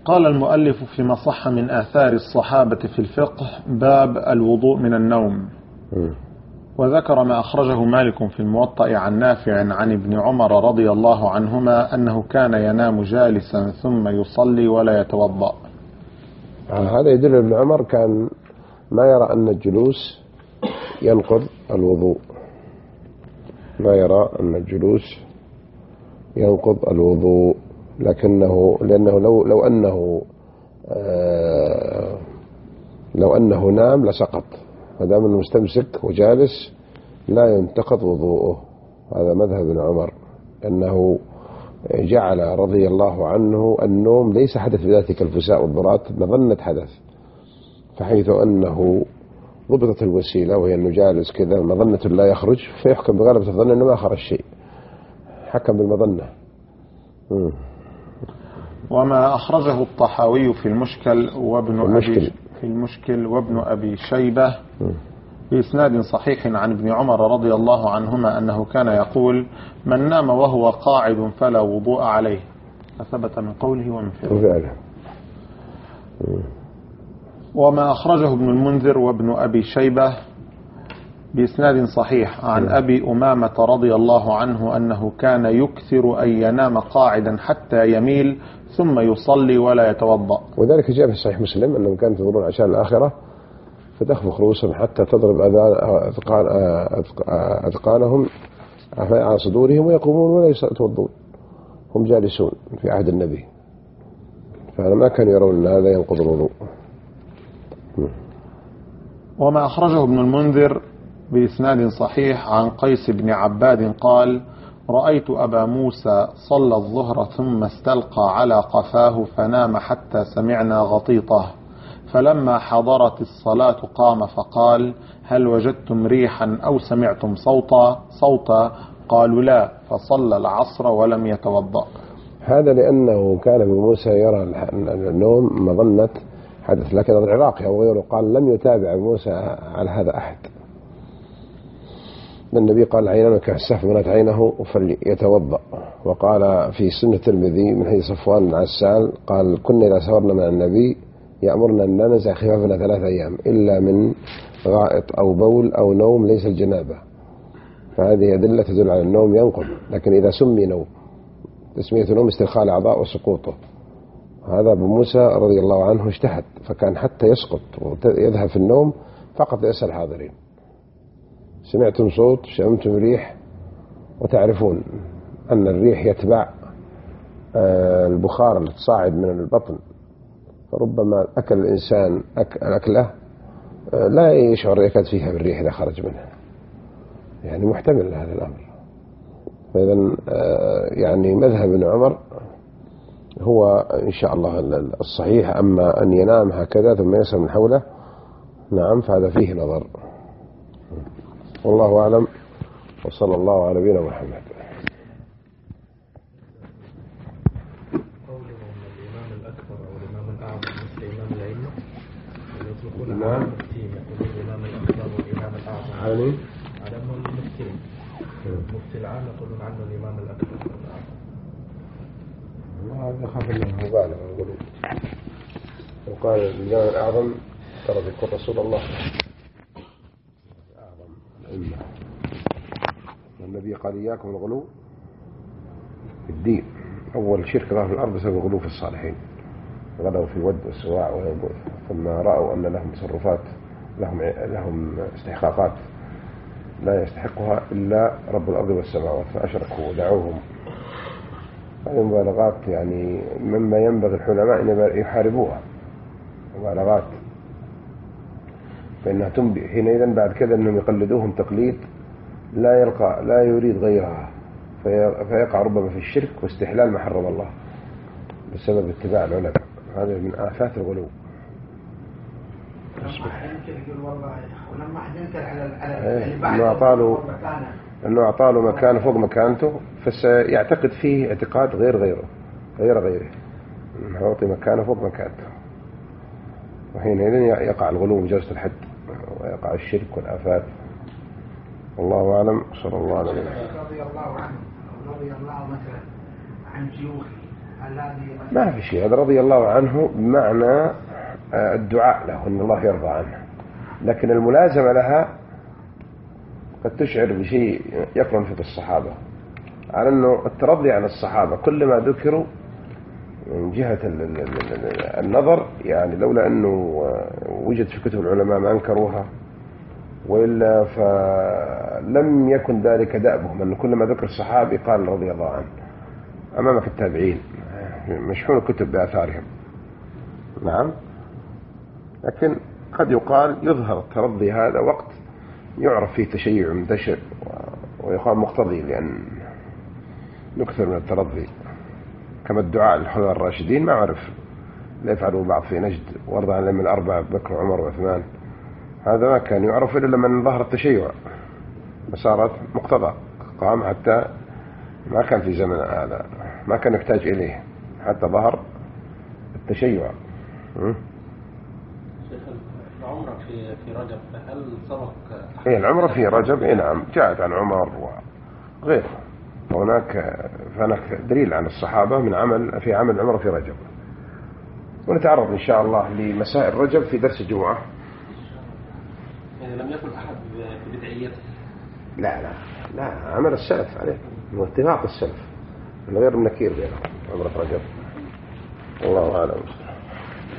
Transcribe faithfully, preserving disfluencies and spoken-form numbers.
قال المؤلف فيما صح من آثار الصحابة في الفقه باب الوضوء من النوم. وذكر ما أخرجه مالك في الموطأ عن نافع عن ابن عمر رضي الله عنهما أنه كان ينام جالسا ثم يصلي ولا يتوضأ. هذا يدل ابن عمر كان ما يرى أن الجلوس ينقض الوضوء، ما يرى أن الجلوس ينقض الوضوء، لكنه لأنه لو لو أنه آه لو أنه نام لسقط، فدام المستمسك وجالس لا ينتقض وضوءه. هذا مذهب ابن عمر، أنه جعل رضي الله عنه النوم ليس حدث بذاته كالفساء والضرات، مظنة حدث، فحيث أنه ضبطت الوسيلة وهي أنه جالس كذا مظنة لا يخرج، فيحكم بغلبة الظن أنه ما خرج شيء، حكم بالمظنة. م. وما أخرجه الطحاوي في المشكل وابن المشكل. أبي في المشكل وابن أبي شيبة بإسناد صحيح عن ابن عمر رضي الله عنهما أنه كان يقول: من نام وهو قاعد فلا وضوء عليه، فثبت من قوله ومن فعله. وما أخرجه ابن المنذر وابن أبي شيبة بإسناد صحيح عن أبي أمامة رضي الله عنه أنه كان يكثر أن ينام قاعدا حتى يميل ثم يصلي ولا يتوضأ. وذلك جاء في صحيح مسلم أنهم كانوا ينظرون عشان الآخرة فتخفق رؤوسهم حتى تضرب أذقانهم على صدورهم ويقومون ولا يتوضون، هم جالسون في عهد النبي، فأنا ما كانوا يرون أن هذا ينقض الوضوء. وما أخرجه ابن المنذر بإسناد صحيح عن قيس بن عباد قال: رأيت أبا موسى صلى الظهر ثم استلقى على قفاه فنام حتى سمعنا غطيطه، فلما حضرت الصلاة قام فقال: هل وجدتم ريحا أو سمعتم صوتا صوتا؟ قالوا لا، فصلى العصر ولم يتوضأ. هذا لأنه كان ابن موسى يرى النوم مظنة حدث، لكن العراقي أو غيره قال لم يتابع موسى على هذا أحد. النبي قال: عينان كالسحف منت عينه فليتوضأ. وقال في سنة الترمذي من حديث صفوان بن عسال قال: كنا إذا سافرنا مع النبي يأمرنا أن ننزع خفافنا ثلاث أيام إلا من غائط أو بول أو نوم ليس الجنابة. فهذه أدلة تدل على النوم ينقض، لكن إذا سمي نوم، تسمية نوم استرخاء الأعضاء وسقوطه. هذا أبو موسى رضي الله عنه اجتهد، فكان حتى يسقط ويذهب في النوم فقط يسأل الحاضرين: سمعتم صوت، شمتم ريح؟ وتعرفون أن الريح يتبع البخار اللي تصاعد من البطن، فربما أكل الإنسان أكله لا يشعر يكاد فيها بالريح إذا خرج منها، يعني محتمل هذا الأمر. فإذا يعني مذهب ابن عمر هو إن شاء الله الصحيح، أما أن ينام هكذا ثم يسأل من حوله نعم فهذا فيه نظر، والله أعلم، وصلى الله على نبينا محمد. الإمام الإمام الأكبر والإمام الأعظم علي على أنه المفتي المفتي العام يقولون عنه الإمام الأكبر والأعظم. هذا خاف أنه مبالغ يقولون، وقال الإمام الأعظم ترى ذكر رسول الله أعظم الأمة، والنبي قال: إياكم الغلو في الدين، أول شرك ظهر في الأرض بسبب الغلو في الصالحين، غلوا في الود والسواع والبؤس، ثم رأوا أن لهم تصرفات لهم لهم استحقاقات لا يستحقها إلا رب الأرض والسماوات، فأشركوا ودعوهم. هذه مبالغات يعني مما ينبغي العلماء أن يحاربوها، مبالغات، فإنها تنبئ حينئذ بعد كذا أنهم يقلدوهم تقليد لا يلقى لا يريد غيرها، فيقع ربما في الشرك واستحلال ما حرم الله بسبب اتباع العلماء. هذا من آفات الغلو. انه اعطاله انه اعطاله مكان فوق مكانته، فسيعتقد فيه اعتقاد غير غيره غير غيره، يعطي مكانه فوق مكانته، وحينئذ يقع الغلو بجوزة الحد ويقع الشرك والآفات. والله أعلم، صلى الله عليه وسلم. رضي الله عنه رضي الله مثلا عن شيوخه ما في شيء. هذا رضي الله عنه بمعنى الدعاء له أن الله يرضى عنه، لكن الملازمة لها قد تشعر بشيء يقرن في الصحابة، على أنه الترضي عن الصحابة كل ما ذكروا من جهة النظر، يعني لولا أنه وجد في كتب العلماء ما أنكروها، وإلا فلم يكن ذلك دأبهم أن كل ما ذكر الصحابي قال رضي الله عنه. أمامك التابعين مشحون الكتب بآثارهم. نعم، لكن قد يقال يظهر الترضي هذا وقت يعرف فيه تشيع منتشر ويقال مقتضي، لأن نكثر من الترضي كما الدعاء للخلفاء الراشدين ما عرف لا يفعلوا بعض في نجد وارض عن الأئمة الأربعة بكر وعمر وعثمان، هذا ما كان يعرف إلا لما ظهر التشيع فصارت مقتضى قام، حتى ما كان في زمن هذا ما كان يحتاج إليه حتى ظهر التشيع. شيخ العمرة في في رجب هل سبق؟ إيه العمرة في رجب؟ إيه نعم، جاءت عن عمر وغيره، هناك فهناك دليل عن الصحابة من عمل في عمل العمرة في رجب. ونتعرض إن شاء الله لمسائل رجب في درس الجمعة. يعني لم يكن أحد بدعيته؟ لا لا لا، عمل السلف عليه واتفاق السلف من غير نكير بينهم عمرة رجب. الله أعلم.